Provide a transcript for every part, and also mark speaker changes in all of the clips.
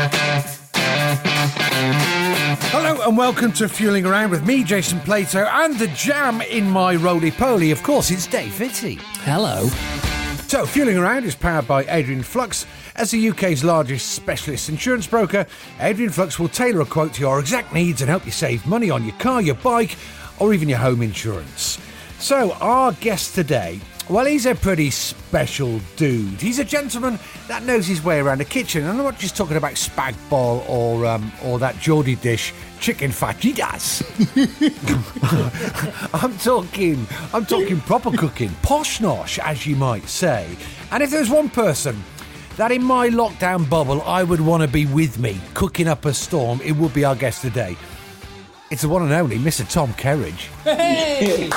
Speaker 1: Hello and welcome to Fueling Around with me, Jason Plato, and the jam in my roly-poly. Of course, it's Dave Fitzy.
Speaker 2: Hello.
Speaker 1: So, Fueling Around is powered by Adrian Flux. As the UK's largest specialist insurance broker, Adrian Flux will tailor a quote to your exact needs and help you save money on your car, your bike, or even your home insurance. So, our guest today, well, he's a pretty special dude. He's a gentleman that knows his way around the kitchen. And I'm not just talking about spag bol or that Geordie dish, chicken fajitas. I'm talking proper cooking, posh nosh, as you might say. And if there's one person that in my lockdown bubble I would want to be with me cooking up a storm, it would be our guest today. It's the one and only Mr. Tom Kerridge.
Speaker 2: Hey!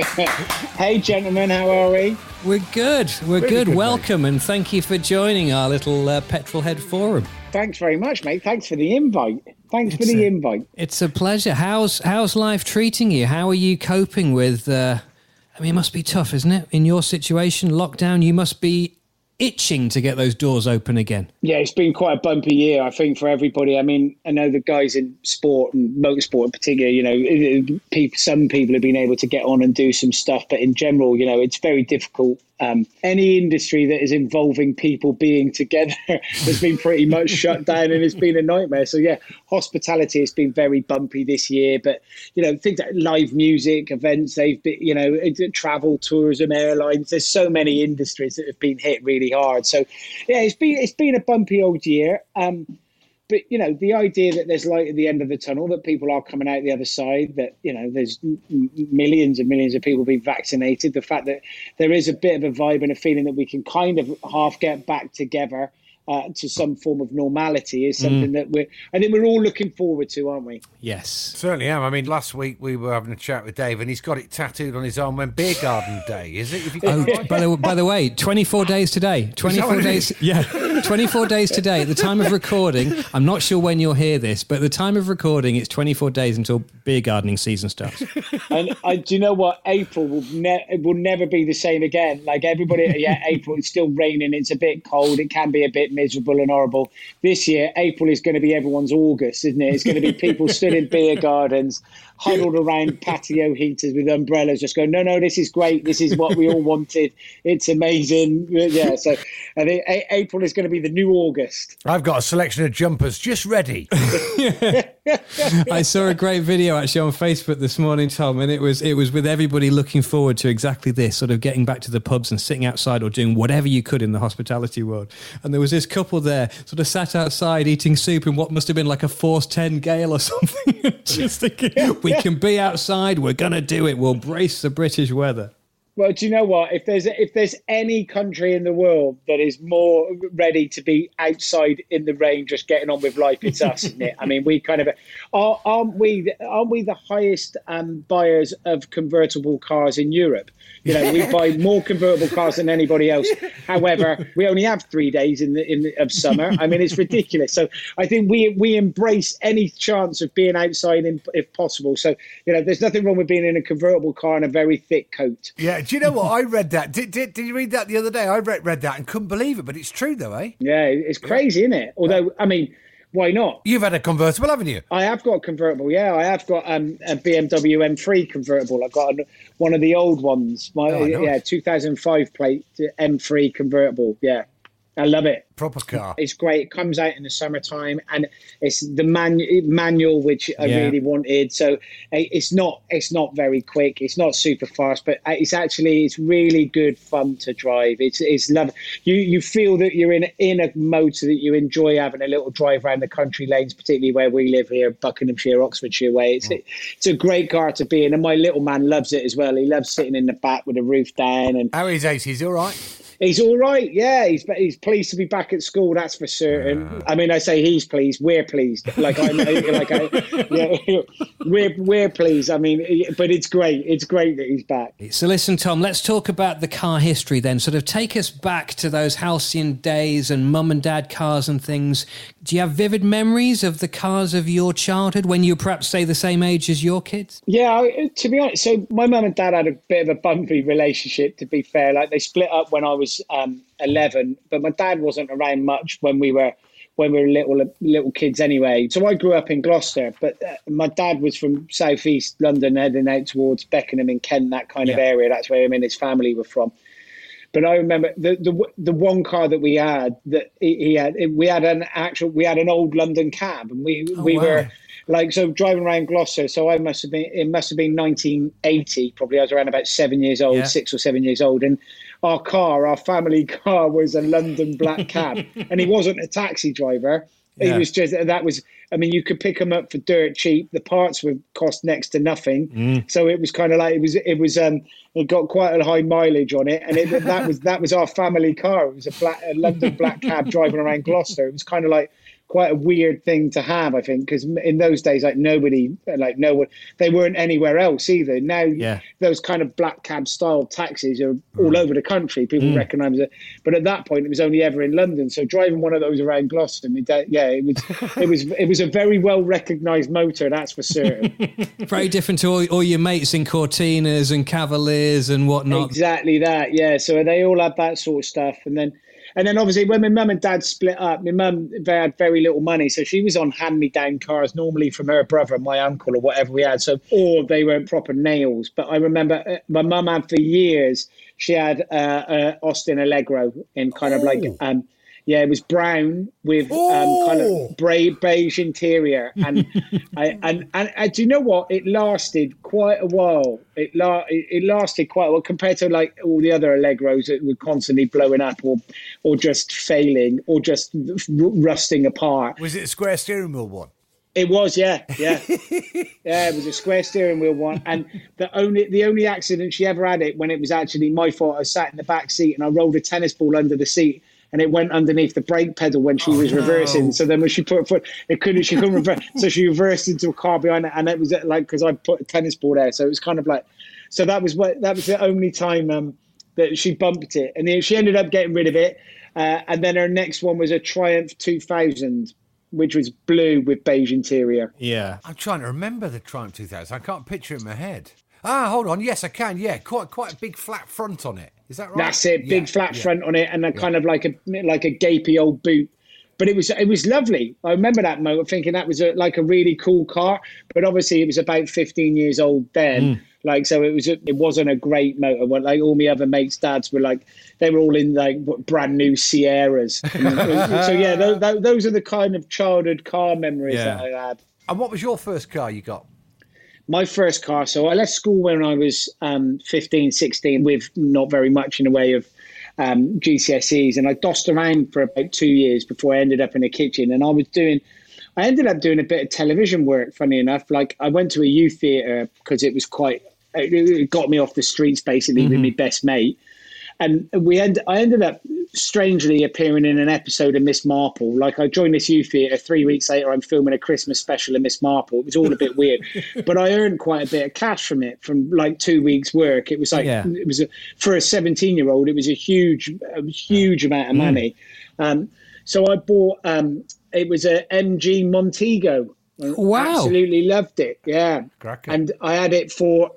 Speaker 3: Hey, gentlemen, how are we?
Speaker 2: We're good. We're
Speaker 1: Really
Speaker 2: good.
Speaker 1: good,
Speaker 2: Welcome, and thank you for joining our little Petrolhead forum.
Speaker 3: Thanks very much, mate. Thanks for the invite. Invite.
Speaker 2: It's a pleasure. How's life treating you? How are you coping with... I mean, it must be tough, isn't it? In your situation, lockdown, you must be itching to get those doors open again.
Speaker 3: Yeah, it's been quite a bumpy year, I think, for everybody. I mean, I know the guys in sport and motorsport in particular, you know, some people have been able to get on and do some stuff, but in general, you know, it's very difficult. Any industry that is involving people being together has been pretty much shut down, and it's been a nightmare. So yeah, hospitality has been very bumpy this year, but you know, things like live music, events, they've been, you know, travel, tourism, airlines, there's so many industries that have been hit really hard. So yeah, it's been a bumpy old year. But, you know, the idea that there's light at the end of the tunnel, that people are coming out the other side, that, you know, there's millions and millions of people being vaccinated, the fact that there is a bit of a vibe and a feeling that we can kind of half get back together to some form of normality is something that I think we're all looking forward to, aren't we?
Speaker 2: Yes.
Speaker 1: Certainly am. I mean, last week we were having a chat with Dave and he's got it tattooed on his arm when Beer Garden Day, is it? If you
Speaker 2: By the way, 24 days today. 24 days. Yeah, 24 days today. At the time of recording, I'm not sure when you'll hear this, but at the time of recording, it's 24 days until beer gardening season starts.
Speaker 3: And do you know what? April will never be the same again. Like everybody, yeah, April, it's still raining. It's a bit cold. It can be a bit miserable and horrible. This year, April is going to be everyone's August, isn't it? It's going to be people stood in beer gardens, huddled around patio heaters with umbrellas, just going, no, this is great. This is what we all wanted. It's amazing. Yeah, so I think April is going to be the new August.
Speaker 1: I've got a selection of jumpers just ready.
Speaker 2: I saw a great video actually on Facebook this morning, Tom, and it was with everybody looking forward to exactly this, sort of getting back to the pubs and sitting outside or doing whatever you could in the hospitality world. And there was this couple there, sort of sat outside eating soup in what must have been like a Force 10 gale or something. Just thinking, we can be outside, we're going to do it, we'll brace the British weather.
Speaker 3: Well, do you know what? If there's any country in the world that is more ready to be outside in the rain, just getting on with life, it's us, isn't it? I mean, we kind of aren't we the highest buyers of convertible cars in Europe? You know, we buy more convertible cars than anybody else. However, we only have 3 days of summer. I mean, it's ridiculous. So I think we embrace any chance of being outside if possible. So, you know, there's nothing wrong with being in a convertible car and a very thick coat.
Speaker 1: Yeah, do you know what? I read that. Did you read that the other day? I read that and couldn't believe it, but it's true though, eh?
Speaker 3: Yeah, it's crazy, isn't it? Although, I mean, why not?
Speaker 1: You've had a convertible, haven't you?
Speaker 3: I have got a convertible, yeah. I have got a BMW M3 convertible. I've got one of the old ones. Yeah, 2005 plate M3 convertible, yeah. I love it.
Speaker 1: Proper car.
Speaker 3: It's great. It comes out in the summertime, and it's the manual, which I really wanted. So it's not very quick. It's not super fast, but it's really good fun to drive. It's love. You feel that you're in a mode so that you enjoy having a little drive around the country lanes, particularly where we live here, Buckinghamshire, Oxfordshire way. It's a great car to be in, and my little man loves it as well. He loves sitting in the back with the roof down. And
Speaker 1: how is Ace? He's all right.
Speaker 3: He's all right, yeah. He's pleased to be back at school, that's for certain. I mean, I say he's pleased, we're pleased. We're pleased. I mean, but it's great. It's great that he's back.
Speaker 2: So listen, Tom, let's talk about the car history then. Sort of take us back to those halcyon days and mum and dad cars and things. Do you have vivid memories of the cars of your childhood when you perhaps say the same age as your kids?
Speaker 3: Yeah, to be honest, so my mum and dad had a bit of a bumpy relationship, to be fair. Like they split up when I was 11, but my dad wasn't around much when we were when we were little kids anyway. So I grew up in Gloucester, but my dad was from southeast London, heading out towards Beckenham in Kent, that kind of area. That's where him and his family were from. But I remember the one car that we had that he had. We had an old London cab, and we were like, so driving around Gloucester. So it must have been 1980. Probably I was around about 7 years old, 6 or 7 years old, and our family car was a London black cab, and he wasn't a taxi driver. He was just, I mean, you could pick them up for dirt cheap. The parts would cost next to nothing. So it was kind of like, it got quite a high mileage on it. And that was our family car. It was a London black cab driving around Gloucester. It was kind of like quite a weird thing to have, I think, because in those days, no one, they weren't anywhere else either. Now, those kind of black cab style taxis are all over the country. People recognise it, but at that point, it was only ever in London. So driving one of those around Gloucester, it was a very well recognised motor, that's for certain.
Speaker 2: Very different to all your mates in Cortinas and Cavaliers and whatnot.
Speaker 3: Exactly that, yeah. So they all had that sort of stuff, and then obviously when my mum and dad split up, my mum had very little money. So she was on hand-me-down cars, normally from her brother and my uncle or whatever we had. So, or they weren't proper nails. But I remember my mum had for years, she had Austin Allegro in kind of like... it was brown with kind of beige interior, and do you know what? It lasted quite a while. It lasted quite a while compared to like all the other Allegros that were constantly blowing up or just failing or just rusting apart.
Speaker 1: Was it a square steering wheel one?
Speaker 3: It was, yeah. It was a square steering wheel one, and the only accident she ever had it when it was actually my fault. I sat in the back seat and I rolled a tennis ball under the seat. And it went underneath the brake pedal when she was reversing. No. So then when she put her foot, she couldn't reverse. So she reversed into a car behind it. And it was like, because I put a tennis ball there. So it was kind of like, so that was the only time that she bumped it. And then she ended up getting rid of it. And then her next one was a Triumph 2000, which was blue with beige interior.
Speaker 1: Yeah. I'm trying to remember the Triumph 2000. I can't picture it in my head. Hold on. Yes, I can. Yeah. Quite a big flat front on it. Is that right?
Speaker 3: That's it. Big flat front on it, and a kind of like a gapey old boot. But it was lovely. I remember that motor, thinking that was like a really cool car. But obviously, it was about 15 years old then. Like, so it wasn't a great motor. Like all my other mates' dads were like, they were all in like brand new Sierras. So yeah, those are the kind of childhood car memories that I had.
Speaker 1: And what was your first car you got?
Speaker 3: My first car, so I left school when I was 15, 16 with not very much in the way of GCSEs, and I dossed around for about 2 years before I ended up in a kitchen. And I ended up doing a bit of television work, funny enough. Like I went to a youth theatre because it got me off the streets basically with my best mate. And I ended up strangely appearing in an episode of Miss Marple. Like I joined this youth theatre, 3 weeks later I'm filming a Christmas special of Miss Marple. It was all a bit weird, but I earned quite a bit of cash from it, from like 2 weeks work. It was like, for a 17-year-old, it was a huge amount of money. So I bought, it was a MG Montego.
Speaker 2: Wow.
Speaker 3: Absolutely loved it. Yeah.
Speaker 1: Cracker.
Speaker 3: And I had it for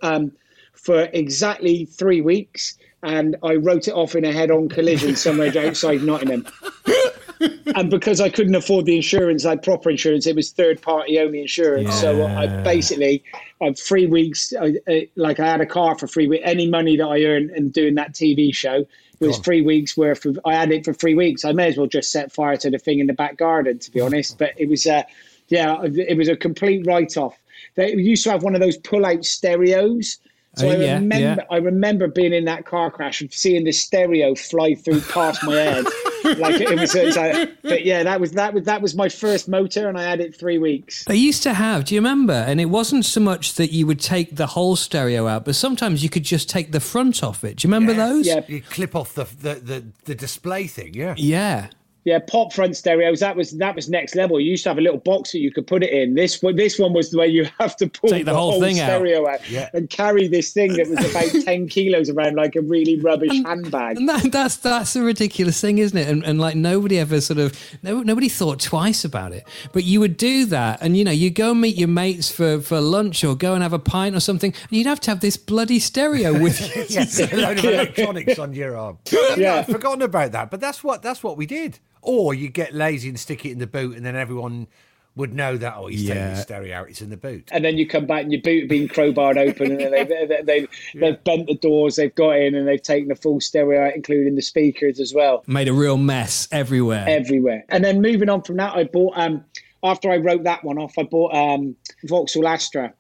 Speaker 3: exactly 3 weeks. And I wrote it off in a head-on collision somewhere outside Nottingham. And because I couldn't afford the insurance, like proper insurance, it was third-party only insurance. Yeah. So I basically, 3 weeks, I had a car for 3 weeks. Any money that I earned in doing that TV show was 3 weeks worth of. I had it for 3 weeks. I may as well just set fire to the thing in the back garden, to be honest. But it was, it was a complete write-off. They used to have one of those pull-out stereos. So I remember being in that car crash and seeing the stereo fly through past my head. Like it was but yeah, that was my first motor, and I had it 3 weeks.
Speaker 2: They used to have, do you remember? And it wasn't so much that you would take the whole stereo out, but sometimes you could just take the front off it. Do you remember those?
Speaker 3: Yeah.
Speaker 1: You clip off the display thing,
Speaker 2: Yeah.
Speaker 3: Yeah, pop front stereos. That was next level. You used to have a little box that you could put it in. This one was the way you have to pull
Speaker 2: the whole thing
Speaker 3: stereo out and carry this thing that was about 10 kilos around like a really rubbish handbag.
Speaker 2: And that's a ridiculous thing, isn't it? And like nobody ever nobody thought twice about it. But you would do that, and you go and meet your mates for lunch or go and have a pint or something, and you'd have to have this bloody stereo with you.
Speaker 1: Yes, a load of electronics on your arm. Yeah, I've forgotten about that, but that's what we did. Or you get lazy and stick it in the boot, and then everyone would know that, he's taking the stereo out, it's in the boot.
Speaker 3: And then you come back and your boot being crowbarred open, and they've bent the doors, they've got in, and they've taken the full stereo out, including the speakers as well.
Speaker 2: Made a real mess everywhere.
Speaker 3: And then moving on from that, I bought, after I wrote that one off, I bought Vauxhall Astra.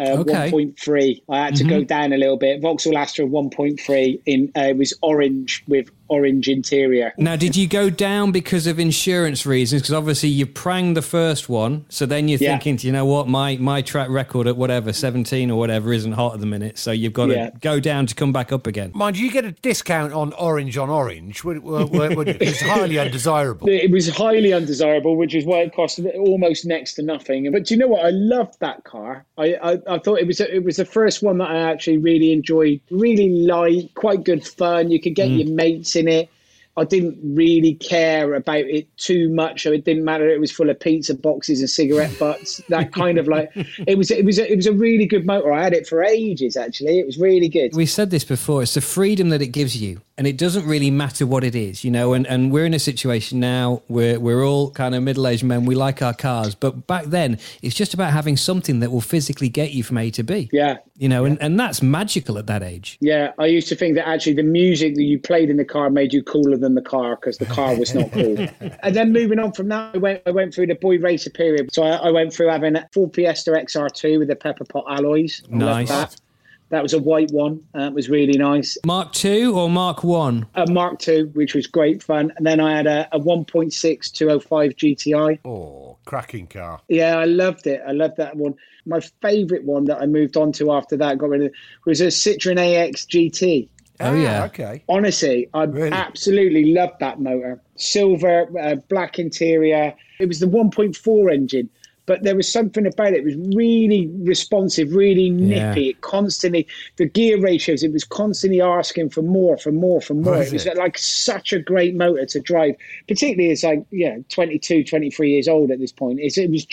Speaker 3: 1.3. I had to go down a little bit. Vauxhall Astra 1.3 it was orange with orange interior.
Speaker 2: Now, did you go down because of insurance reasons? Because obviously you pranged the first one, so then you're thinking, you know what, my track record at whatever 17 or whatever isn't hot at the minute, so you've got to go down to come back up again.
Speaker 1: Mind you, get a discount on orange would you? It's highly undesirable.
Speaker 3: It was highly undesirable, which is why it cost almost next to nothing. But do you know what? I loved that car. I thought it was the first one that I actually really enjoyed. Really light, quite good fun. You could get your mates in it. I didn't really care about it too much, so it didn't matter. It was full of pizza boxes and cigarette butts. That kind of like it was a really good motor. I had it for ages. Actually, it was really good.
Speaker 2: We said this before. It's the freedom that it gives you, and it doesn't really matter what it is, you know. And we're in a situation now where we're all kind of middle-aged men. We like our cars, but back then it's just about having something that will physically get you from A to B.
Speaker 3: Yeah,
Speaker 2: you know, and that's magical at that age.
Speaker 3: Yeah, I used to think that actually the music that you played in the car made you cooler than the car, because the car was not cool. And then moving on from that, I went through the boy racer period. So I went through having a full Fiesta XR2 with the pepper pot alloys.
Speaker 2: Nice.
Speaker 3: That was a white one. It was really nice.
Speaker 2: Mark II or Mark 1?
Speaker 3: Mark II, which was great fun. And then I had a 1.6 205 GTI.
Speaker 1: Oh, cracking car.
Speaker 3: Yeah, I loved it. I loved that one. My favourite one that I moved on to after that, got rid of, was a Citroen AX GT.
Speaker 2: Oh, yeah.
Speaker 1: Okay.
Speaker 3: Honestly, I absolutely loved that motor. Silver, black interior. It was the 1.4 engine, but there was something about it. It was really responsive, really nippy. It constantly, the gear ratios, it was constantly asking for more. It was like such a great motor to drive, particularly as 22, 23 years old at this point.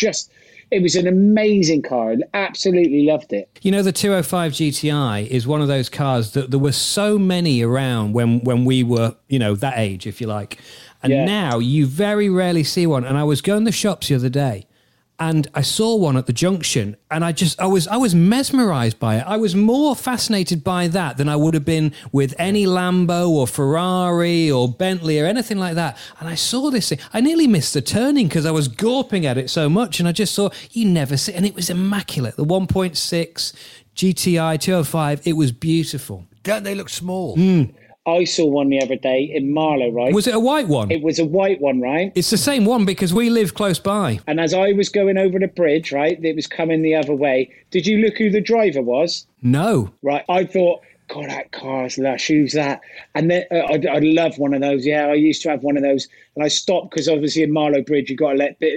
Speaker 3: It was an amazing car. I absolutely loved it.
Speaker 2: You know, the 205 GTI is one of those cars that there were so many around when we were, you know, that age, if you like. And now you very rarely see one. And I was going to the shops the other day, and I saw one at the junction, and I was mesmerized by it. I was more fascinated by that than I would have been with any Lambo or Ferrari or Bentley or anything like that. And I saw this thing. I nearly missed the turning because I was gawping at it so much. And I just saw, you never see, and it was immaculate. The 1.6 GTI 205, it was beautiful.
Speaker 1: Don't they look small?
Speaker 3: I saw one the other day in Marlow, right?
Speaker 2: Was it a white one?
Speaker 3: It was a white one, right?
Speaker 2: It's the same one because we live close by.
Speaker 3: And as I was going over the bridge, right, it was coming the other way. Did you look who the driver was?
Speaker 2: No.
Speaker 3: Right, I thought, God, that car's lush. Who's that? And then I'd love one of those. Yeah, I used to have one of those. And I stopped because obviously in Marlow Bridge, you got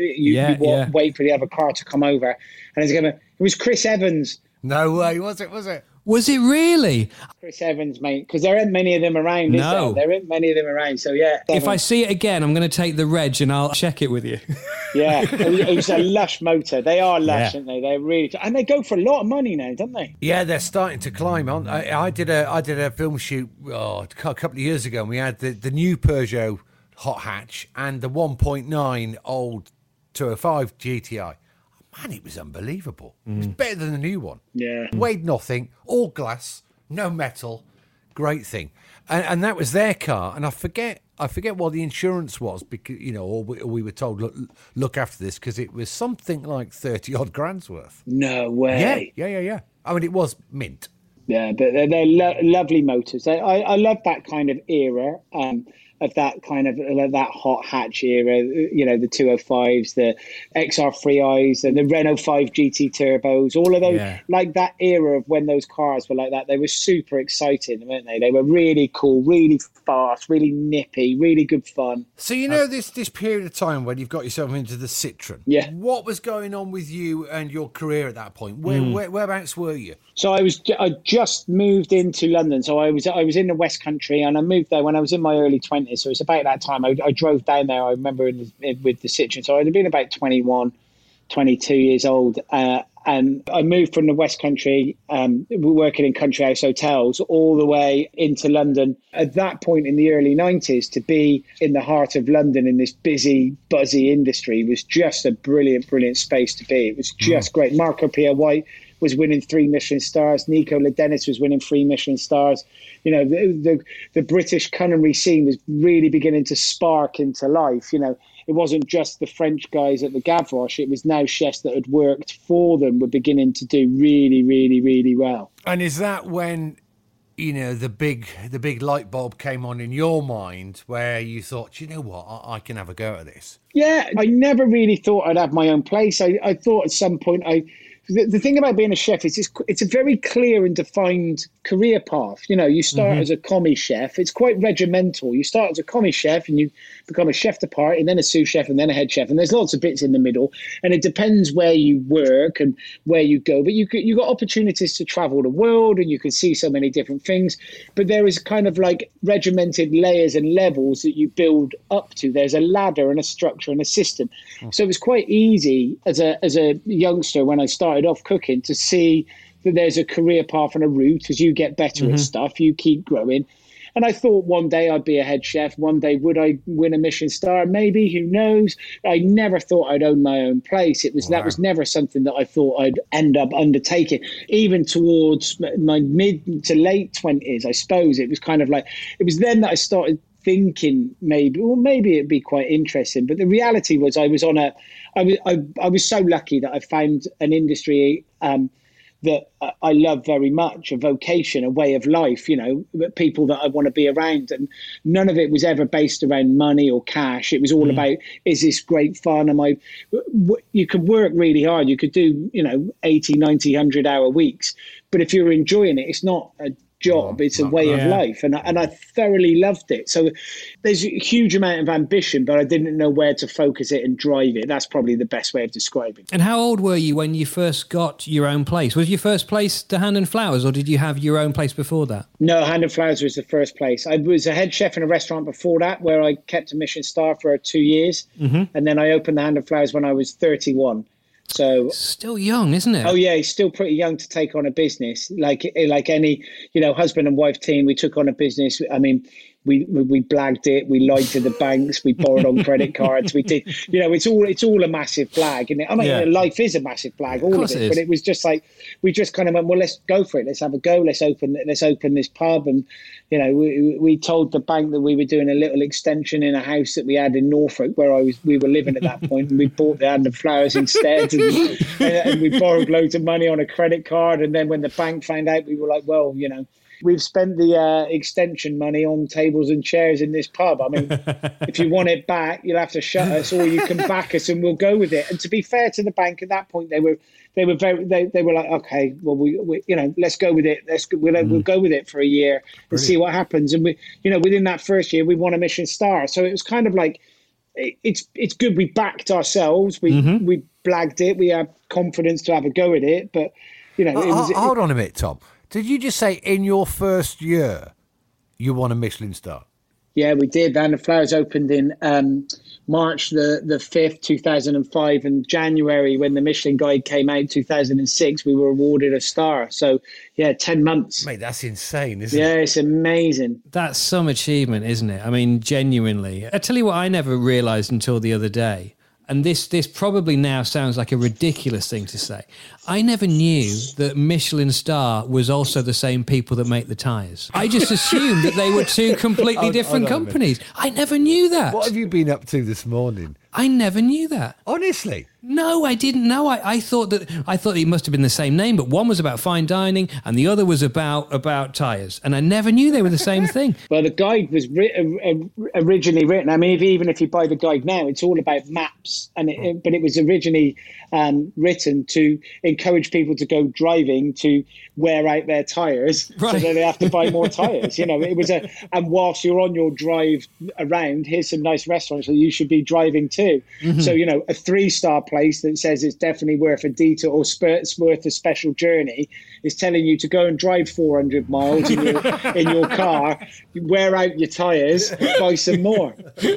Speaker 3: to wait for the other car to come over. And it was Chris Evans.
Speaker 1: No way, was it?
Speaker 2: Was it really?
Speaker 3: Chris Evans, mate, because there aren't many of them around, is there? There aren't many of them around, so yeah.
Speaker 2: If I see it again, I'm going to take the reg and I'll check it with you.
Speaker 3: Yeah, it was a lush motor. They are lush, aren't they? They're really, and they go for a lot of money now, don't they?
Speaker 1: Yeah, they're starting to climb on. I did a film shoot a couple of years ago, and we had the new Peugeot hot hatch and the 1.9 old 205 GTI. Man, it was unbelievable. It was better than the new one.
Speaker 3: Yeah.
Speaker 1: Weighed nothing, all glass, no metal. Great thing. And that was their car. And I forget what the insurance was, because, you know, or we were told, look after this, because it was something like 30 odd grand's worth.
Speaker 3: No way.
Speaker 1: Yeah. I mean, it was mint.
Speaker 3: Yeah, but they're lovely motors. I love that kind of era. Of that kind of that hot hatch era, you know, the 205s, the XR3Is, and the Renault 5 GT turbos, all of those, like that era of when those cars were like that. They were super exciting, weren't they? They were really cool, really fast, really nippy, really good fun.
Speaker 1: So, you know, this period of time when you've got yourself into the Citroen, what was going on with you and your career at that point? Whereabouts were you?
Speaker 3: So I just moved into London. So I was in the West Country, and I moved there when I was in my early 20s. So it's about that time I drove down there. I remember with the Citroen. So I'd have been about 21, 22 years old. And I moved from the West Country, working in country house hotels, all the way into London. At that point in the early 90s, to be in the heart of London in this busy, buzzy industry was just a brilliant, brilliant space to be. It was just great. Marco Pierre White was winning 3 Michelin stars. Nico Ladenis was winning 3 Michelin stars. You know, the British culinary scene was really beginning to spark into life. You know, it wasn't just the French guys at the Gavroche. It was now chefs that had worked for them were beginning to do really, really, really well.
Speaker 1: And is that when, you know, the big light bulb came on in your mind where you thought, you know what, I can have a go at this?
Speaker 3: Yeah, I never really thought I'd have my own place. I thought at some point the thing about being a chef is it's a very clear and defined career path. You know, you start as a commis chef. It's quite regimental. You start as a commis chef and you become a chef de partie and then a sous chef and then a head chef. And there's lots of bits in the middle. And it depends where you work and where you go. But you got opportunities to travel the world and you can see so many different things. But there is kind of like regimented layers and levels that you build up to. There's a ladder and a structure and a system. So it was quite easy as a youngster when I started off cooking to see that there's a career path and a route. As you get better at stuff, you keep growing. And I thought one day I'd be a head chef. One day would I win a Michelin star? Maybe, who knows? I never thought I'd own my own place. That was never something that I thought I'd end up undertaking. Even towards my mid to late 20s, I suppose it was kind of like, it was then that I started thinking maybe it'd be quite interesting. But the reality was I was so lucky that I found an industry that I love very much, a vocation, a way of life, you know, people that I want to be around. And none of it was ever based around money or cash. It was all about, is this great fun? You could work really hard. You could do, you know, 80, 90, 100-hour weeks. But if you're enjoying it, it's not a job, it's a way of life, and I thoroughly loved it. So there's a huge amount of ambition, but I didn't know where to focus it and drive it. That's probably the best way of describing it.
Speaker 2: And how old were you when you first got your own place? Was your first place the Hand and Flowers, or did you have your own place before that?
Speaker 3: No, Hand and Flowers was the first place. I was a head chef in a restaurant before that where I kept a Michelin star for 2 years, and then I opened the Hand and Flowers when I was 31. So
Speaker 2: still young, isn't it?
Speaker 3: Oh yeah, he's still pretty young to take on a business. Like any, you know, husband and wife team, we took on a business. I mean, we blagged it. We lied to the banks. We borrowed on credit cards. We did, you know, it's all a massive blag. And I mean, life is a massive blag, all of it. But it was just like, we just kind of went, well, let's go for it. Let's have a go. Let's open this pub. And, you know, we told the bank that we were doing a little extension in a house that we had in Norfolk where we were living at that point, and we bought the Hand and Flowers instead. And we borrowed loads of money on a credit card. And then when the bank found out, we were like, well, you know, we've spent the extension money on tables and chairs in this pub. I mean, if you want it back, you'll have to shut us, or you can back us and we'll go with it. And to be fair to the bank at that point, they were like, okay, well, we you know, let's go with it. We'll go with it for a year and see what happens. And we, you know, within that first year, we won a Michelin star. So it was kind of like, it's good. We backed ourselves. We blagged it. We had confidence to have a go at it. But, you know,
Speaker 1: hold on a minute, Tom. Did you just say in your first year you won a Michelin star?
Speaker 3: Yeah, we did. Hand and Flowers opened in March the 5th, 2005, and January when the Michelin Guide came out, 2006, we were awarded a star. So, yeah, 10 months.
Speaker 1: Mate, that's insane, isn't it?
Speaker 3: Yeah, it's amazing.
Speaker 2: That's some achievement, isn't it? I mean, genuinely. I tell you what I never realised until the other day, and this probably now sounds like a ridiculous thing to say. I never knew that Michelin star was also the same people that make the tyres. I just assumed that they were two completely different companies. I never knew that.
Speaker 1: What have you been up to this morning?
Speaker 2: I never knew that.
Speaker 1: Honestly?
Speaker 2: No, I didn't know. I thought it must have been the same name, but one was about fine dining and the other was about tyres. And I never knew they were the same thing.
Speaker 3: Well, the guide was originally written. I mean, even if you buy the guide now, it's all about maps. But it was originally written to encourage people to go driving to wear out their tyres, so that they have to buy more tyres. You know, it was and whilst you're on your drive around, here's some nice restaurants that you should be driving to. So, you know, a 3-star place that says it's definitely worth a detour or it's worth a special journey is telling you to go and drive 400 miles in your car, wear out your tyres, buy some more.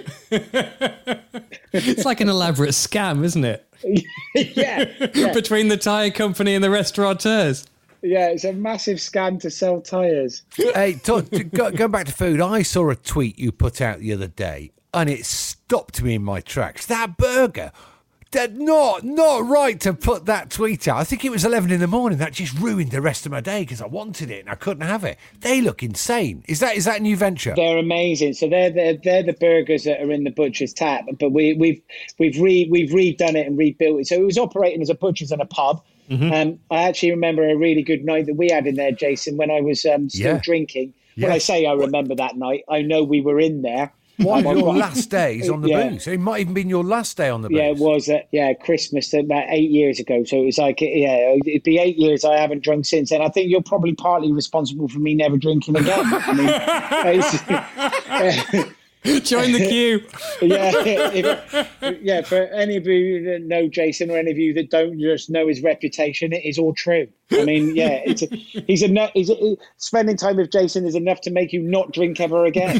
Speaker 2: It's like an elaborate scam, isn't it?
Speaker 3: Yeah.
Speaker 2: Between the tyre company and the restaurateurs.
Speaker 3: Yeah, it's a massive scam to sell tyres.
Speaker 1: Hey, go back to food. I saw a tweet you put out the other day, and it stopped me in my tracks. That burger, not right to put that tweet out. I think it was 11 in the morning. That just ruined the rest of my day because I wanted it and I couldn't have it. They look insane. Is that a new venture?
Speaker 3: They're amazing. So they're the burgers that are in the butcher's tap, but we've redone it and rebuilt it. So it was operating as a butcher's and a pub. Mm-hmm. I actually remember a really good night that we had in there, Jason, when I was still drinking. When I say I remember that night, I know we were in there.
Speaker 1: One of your last days on the booze. It might even been your last day on the booze.
Speaker 3: Yeah, it was. Christmas about 8 years ago. So it was like, it'd be 8 years. I haven't drunk since then. I think you're probably partly responsible for me never drinking again. I mean,
Speaker 2: join the queue.
Speaker 3: For any of you that know Jason or any of you that don't just know his reputation, it is all true. I mean, spending time with Jason is enough to make you not drink ever again.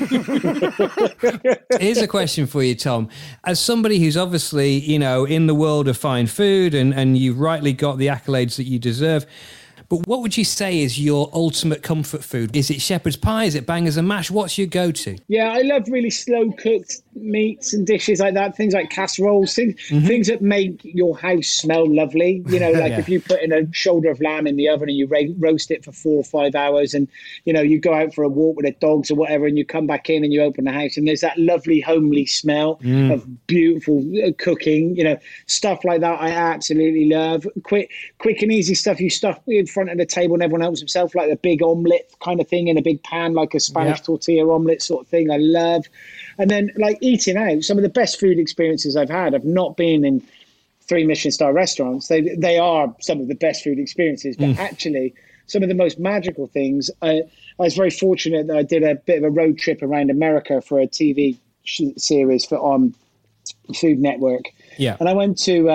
Speaker 2: Here's a question for you, Tom. As somebody who's obviously, in the world of fine food and you've rightly got the accolades that you deserve, but what would you say is your ultimate comfort food? Is it shepherd's pie? Is it bangers and mash? What's your go-to?
Speaker 3: Yeah, I love really slow-cooked meats and dishes like that, things like casseroles, things that make your house smell lovely. If you put in a shoulder of lamb in the oven and you roast it for 4 or 5 hours and, you go out for a walk with the dogs or whatever and you come back in and you open the house and there's that lovely homely smell of beautiful cooking, stuff like that I absolutely love. Quick and easy stuff you stuff in front of the table and everyone helps himself, like a big omelette kind of thing in a big pan, like a Spanish tortilla omelette sort of thing I love. And then like eating out, some of the best food experiences I've had have not been in 3 Michelin star restaurants. They are some of the best food experiences, but actually some of the most magical things. I was very fortunate that I did a bit of a road trip around America for a TV series on Food Network. Yeah. And I went to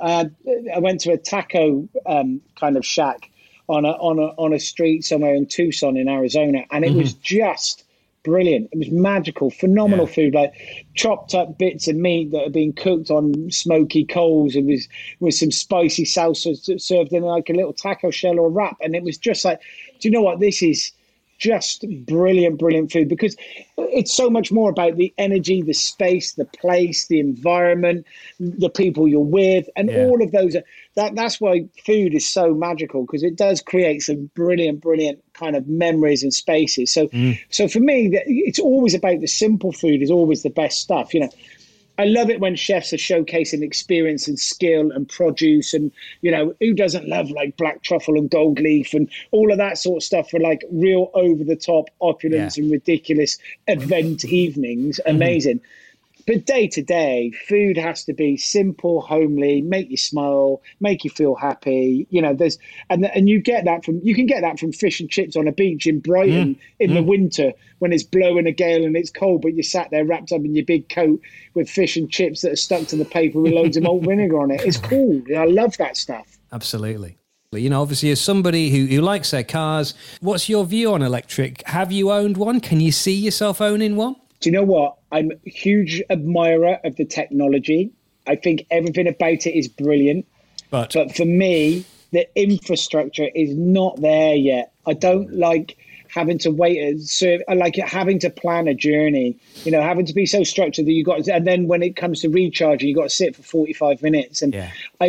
Speaker 3: a taco kind of shack on a street somewhere in Tucson in Arizona, and it was just brilliant. It was magical, phenomenal food, like chopped up bits of meat that had been cooked on smoky coals and with some spicy salsa served in like a little taco shell or wrap. And it was just like, do you know what? This is just brilliant food, because it's so much more about the energy, the space, the place, the environment, the people you're with, and all of those. That's why food is so magical, because it does create some brilliant kind of memories and spaces. So for me, it's always about the simple food is always the best stuff. I love it when chefs are showcasing experience and skill and produce, and who doesn't love like black truffle and gold leaf and all of that sort of stuff for like real over the top opulence and ridiculous event evenings. Amazing. But day to day, food has to be simple, homely, make you smile, make you feel happy. There's and you can get that from fish and chips on a beach in Brighton in the winter when it's blowing a gale and it's cold, but you sat there wrapped up in your big coat with fish and chips that are stuck to the paper with loads of malt vinegar on it. It's cool. I love that stuff.
Speaker 2: Absolutely. Obviously, as somebody who likes their cars, what's your view on electric? Have you owned one? Can you see yourself owning one?
Speaker 3: Do you know what? I'm a huge admirer of the technology. I think everything about it is brilliant. But for me, the infrastructure is not there yet. I don't like having to wait. I like having to plan a journey, having to be so structured that and then when it comes to recharging, you got to sit for 45 minutes. And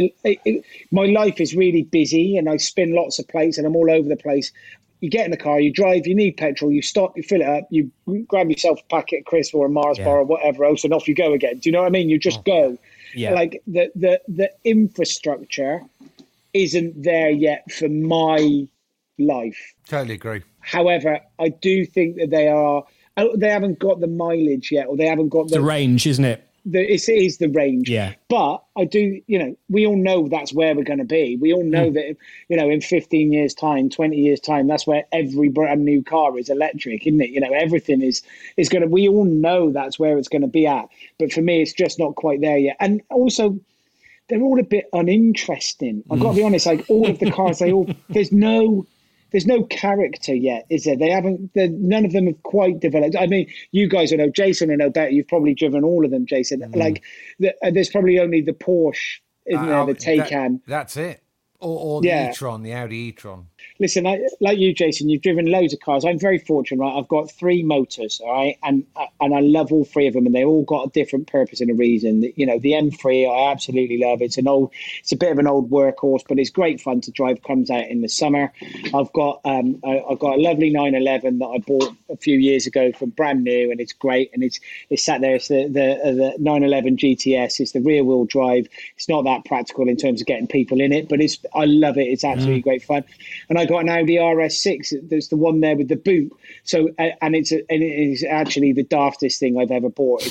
Speaker 3: my life is really busy and I spin lots of plates and I'm all over the place. You get in the car, you drive, you need petrol, you stop, you fill it up, you grab yourself a packet of crisps or a Mars bar or whatever else, and off you go again. Do you know what I mean? You just go. Yeah. Like the infrastructure isn't there yet for my life.
Speaker 1: Totally agree.
Speaker 3: However, I do think that they haven't got the mileage yet, or they haven't got
Speaker 2: the range, isn't it?
Speaker 3: It is the range.
Speaker 2: Yeah.
Speaker 3: But I do, we all know that's where we're going to be. We all know that, in 15 years time, 20 years time, that's where every brand new car is electric, isn't it? Everything is going to, we all know that's where it's going to be at. But for me, it's just not quite there yet. And also they're all a bit uninteresting. I've got to be honest, like all of the cars, there's no character yet, is there? None of them have quite developed. I mean, you guys will know, Jason will know better. You've probably driven all of them, Jason. Like, there's probably only the Porsche, isn't there, the Taycan.
Speaker 1: That's it. Or the e-tron, the Audi e-tron.
Speaker 3: Listen, like you, Jason, you've driven loads of cars. I'm very fortunate, right? I've got 3 motors, all right? And I love all 3 of them, and they all got a different purpose and a reason. You know, the M3, I absolutely love. It's a bit of an old workhorse, but it's great fun to drive. Comes out in the summer. I've got a lovely 911 that I bought a few years ago from brand new, and it's great. And it's sat there. It's the 911 GTS. It's the rear wheel drive. It's not that practical in terms of getting people in it, but I love it. It's absolutely great fun. And I got an Audi RS6. There's the one there with the boot. So, and it is actually the daftest thing I've ever bought.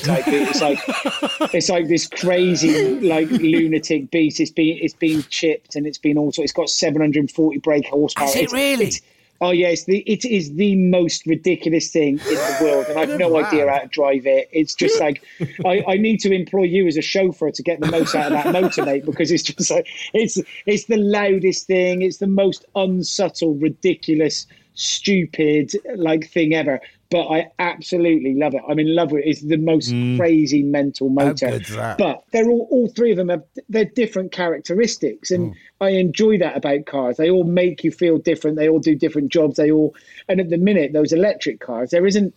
Speaker 3: It's like this crazy, like, lunatic beast. It's been chipped, and it's got 740 brake horsepower.
Speaker 1: Is it really?
Speaker 3: Oh yeah, it is the most ridiculous thing in the world, and I've no idea how to drive it. It's just like I need to employ you as a chauffeur to get the most out of that motor, mate, because it's just like it's the loudest thing. It's the most unsubtle, ridiculous, stupid like thing ever. But I absolutely love it. I'm in love with it. It's the most crazy mental motor.
Speaker 1: How good's that?
Speaker 3: But they're all 3 of them they're different characteristics, and I enjoy that about cars. They all make you feel different. They all do different jobs. And at the minute, those electric cars, there isn't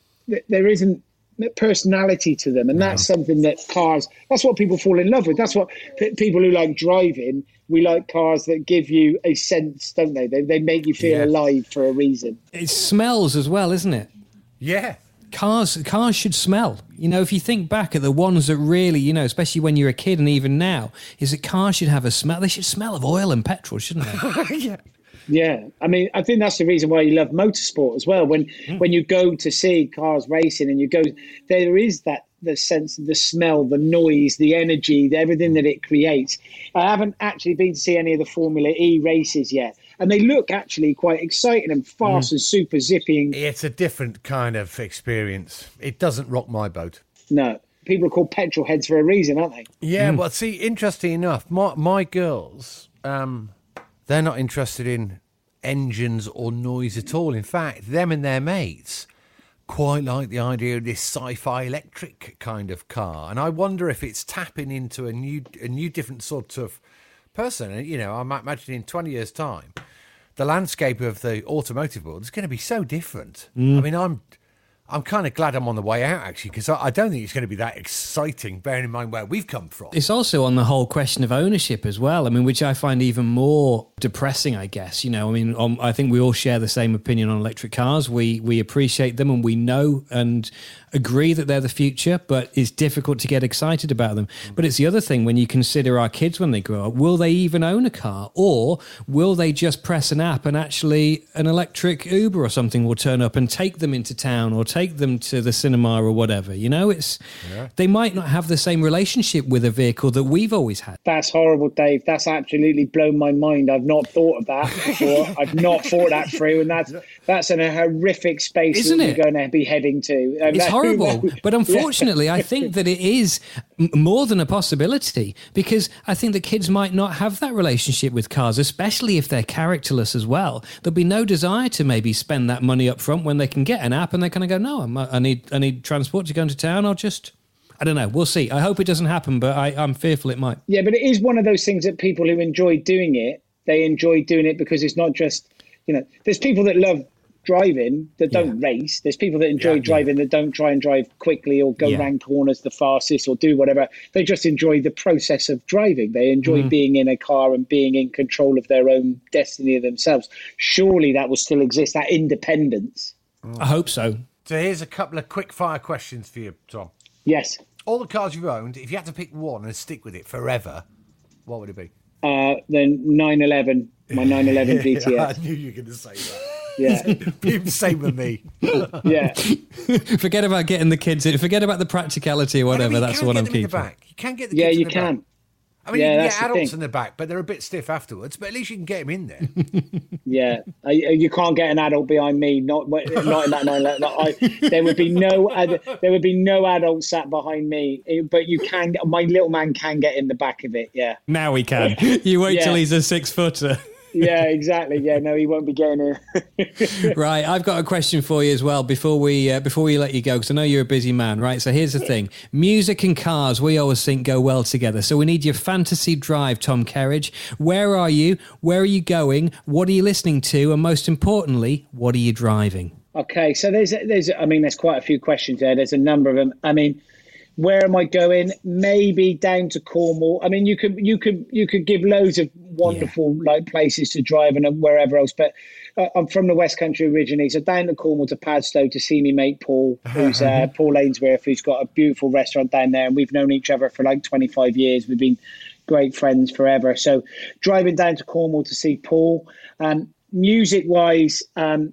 Speaker 3: personality to them, and that's something that cars. That's what people fall in love with. That's what people who like driving. We like cars that give you a sense, don't they? They make you feel alive for a reason.
Speaker 2: It smells as well, isn't it?
Speaker 1: Yeah.
Speaker 2: Cars should smell. You know, if you think back at the ones that really, you know, especially when you're a kid and even now, is that cars should have a smell. They should smell of oil and petrol, shouldn't they?
Speaker 1: Yeah.
Speaker 3: Yeah. I mean, I think that's the reason why you love motorsport as well. When you go to see cars racing and you go, there is the sense, the smell, the noise, the energy, everything that it creates. I haven't actually been to see any of the Formula E races yet. And they look actually quite exciting and fast and super zippy.
Speaker 1: It's a different kind of experience. It doesn't rock my boat.
Speaker 3: No. People are called petrol heads for a reason, aren't they?
Speaker 1: Yeah, well, see, interesting enough, my girls, they're not interested in engines or noise at all. In fact, them and their mates quite like the idea of this sci-fi electric kind of car. And I wonder if it's tapping into a new different sort of person. You know, I'm imagining in 20 years' time, the landscape of the automotive world is going to be so different. I mean, I'm kind of glad I'm on the way out, actually, because I don't think it's going to be that exciting, bearing in mind where we've come from.
Speaker 2: It's also on the whole question of ownership as well. I mean, which I find even more depressing, I guess. You know, I mean, I think we all share the same opinion on electric cars. We appreciate them, and we know and agree that they're the future, but it's difficult to get excited about them. But it's the other thing when you consider our kids when they grow up. Will they even own a car? Or will they just press an app and actually an electric Uber or something will turn up and take them into town or take them to the cinema or whatever? You know, they might not have the same relationship with a vehicle that we've always had.
Speaker 3: That's horrible, Dave. That's absolutely blown my mind. I've not thought of that before. I've not thought that through, and that's in a horrific space,
Speaker 2: isn't it?
Speaker 3: We're going to be heading to.
Speaker 2: It's horrible, but unfortunately, I think that it is more than a possibility, because I think that kids might not have that relationship with cars, especially if they're characterless as well. There'll be no desire to maybe spend that money up front when they can get an app and they kind of go, no, I need transport to go into town. I don't know. We'll see. I hope it doesn't happen, but I'm fearful it might.
Speaker 3: Yeah, but it is one of those things that people who enjoy doing it, they enjoy doing it because it's not just, you know, there's people that love driving that don't race. There's people that enjoy driving that don't try and drive quickly or go round corners the fastest or do whatever. They just enjoy the process of driving. They enjoy being in a car and being in control of their own destiny themselves. Surely that will still exist, that independence.
Speaker 2: I hope so.
Speaker 1: So here's a couple of quick fire questions for you, Tom.
Speaker 3: Yes.
Speaker 1: All the cars you've owned, if you had to pick one and stick with it forever, what would it be?
Speaker 3: Then 911, my 911 GTS.
Speaker 1: Yeah, I knew you were going to say that.
Speaker 3: Yeah.
Speaker 1: Same with me.
Speaker 3: Yeah.
Speaker 2: Forget about getting the kids in. Forget about the practicality or whatever. That's what I'm keeping.
Speaker 1: You can get the kids in the back.
Speaker 3: You can.
Speaker 1: I mean, you can get adults in the back, but they're a bit stiff afterwards. But at least you can get them in there.
Speaker 3: Yeah, you can't get an adult behind me. Not in that line. There would be no adult sat behind me. But you can. My little man can get in the back of it. Yeah.
Speaker 2: Now he can. You wait till he's a 6-footer.
Speaker 3: Yeah, exactly. Yeah, no, he won't be getting it.
Speaker 2: Right, I've got a question for you as well before we let you go, because I know you're a busy man, right? So here's the thing. Music and cars, we always think go well together. So we need your fantasy drive, Tom Kerridge. Where are you? Where are you going? What are you listening to? And most importantly, what are you driving?
Speaker 3: Okay, so there's quite a few questions there. There's a number of them. I mean, where am I going? Maybe down to Cornwall. I mean, you could give loads of wonderful places to drive and wherever else. But I'm from the West Country originally, so down to Cornwall to Padstow to see me mate Paul, who's Paul Ainsworth, who's got a beautiful restaurant down there, and we've known each other for like 25 years. We've been great friends forever. So driving down to Cornwall to see Paul. Music wise.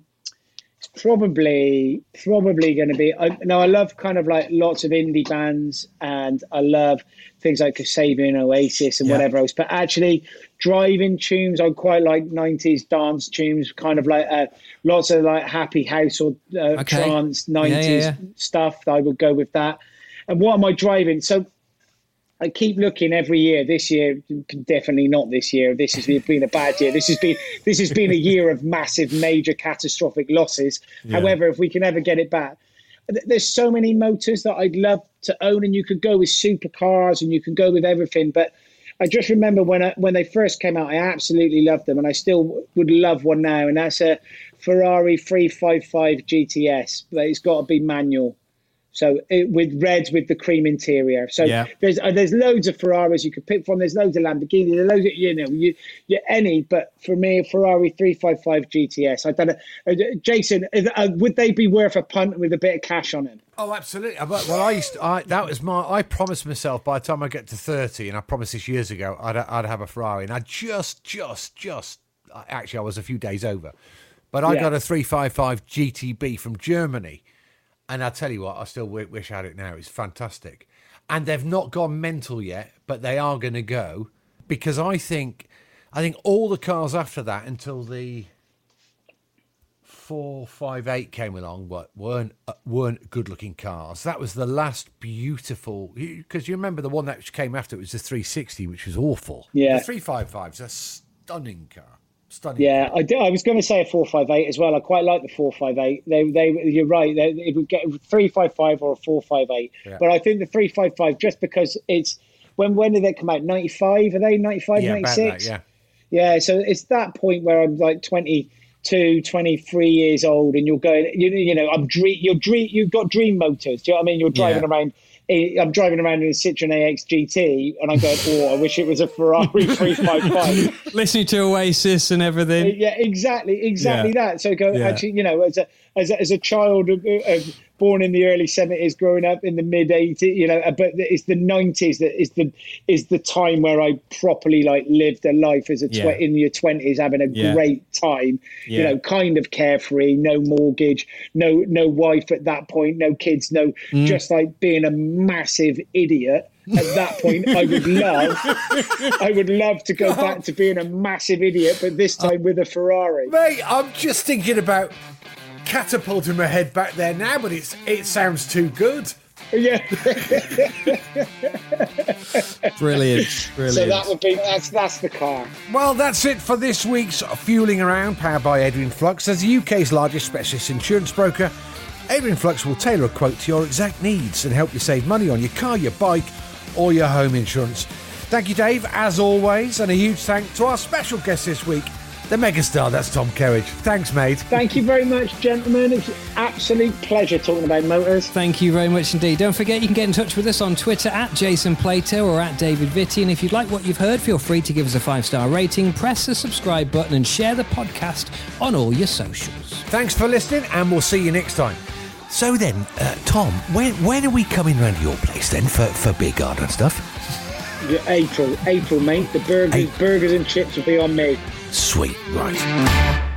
Speaker 3: Probably going to be. I love kind of like lots of indie bands, and I love things like Kasabian, Oasis, and whatever else. But actually, driving tunes, I quite like 90s dance tunes, kind of like lots of like happy house or trance 90s stuff. I would go with that. And what am I driving? So I keep looking every year. This year, definitely not this year. This has been a bad year. This has been a year of massive, major, catastrophic losses. Yeah. However, if we can ever get it back, there's so many motors that I'd love to own, and you could go with supercars and you can go with everything. But I just remember when they first came out, I absolutely loved them, and I still would love one now. And that's a Ferrari 355 GTS. But it's got to be manual. So with the cream interior. So there's loads of Ferraris you could pick from. There's loads of Lamborghini. There's loads of, any. But for me, a Ferrari 355 GTS. I don't know, Jason. Would they be worth a punt with a bit of cash on it?
Speaker 1: Oh, absolutely. Well, I promised myself by the time I get to 30, and I promised this years ago, I'd have a Ferrari, and I just actually I was a few days over, but I got a 355 GTB from Germany. And I tell you what, I still wish I had it now. It's fantastic. And they've not gone mental yet, but they are going to go, because I think all the cars after that, until the 458 came along, weren't good-looking cars. That was the last beautiful, because you remember the one that came after it was the 360, which was awful. Yeah. The 355 is a stunning car. Stunning.
Speaker 3: Yeah, I was going to say a 458 as well. I quite like the 458. You're right. It would get a 355 or a 458. Yeah. But I think the 355, just because it's when did they come out? 95? Are they 95, 96?
Speaker 1: That,
Speaker 3: yeah. So it's that point where I'm like 22, 23 years old, and you're going. You've got dream motors. Do you know what I mean? You're driving around. I'm driving around in a Citroen AX GT, and I'm going, I wish it was a Ferrari 355.
Speaker 2: Listening to Oasis and everything.
Speaker 3: Yeah, exactly that. So actually, as a child born in the early 70s, growing up in the mid 80s, but it's the 90s that is the time where I properly lived a life as in your 20s, having a great time. Kind of carefree, no mortgage, no wife at that point, no kids, just like being a massive idiot. At that point, I would love to go back to being a massive idiot, but this time with a Ferrari.
Speaker 1: Mate, I'm just thinking about catapulting my head back there now, but it sounds too good.
Speaker 3: Yeah.
Speaker 2: Brilliant.
Speaker 3: So that would be that's the car.
Speaker 1: Well, that's it for this week's Fueling Around, powered by Adrian Flux. As the UK's largest specialist insurance broker, Adrian Flux will tailor a quote to your exact needs and help you save money on your car, your bike, or your home insurance. Thank you, Dave, as always, and a huge thank to our special guest this week, the megastar, that's Tom Kerridge. Thanks, mate.
Speaker 3: Thank you very much, gentlemen. It's an absolute pleasure talking about motors.
Speaker 2: Thank you very much indeed. Don't forget, you can get in touch with us on Twitter at Jason Plato or at David Vitti. And if you'd like what you've heard, feel free to give us a 5-star rating, press the subscribe button, and share the podcast on all your socials.
Speaker 1: Thanks for listening, and we'll see you next time. So then, Tom, when are we coming round to your place then for beer garden and stuff?
Speaker 3: Yeah, April, mate. The burgers and chips will be on me.
Speaker 1: Sweet, right.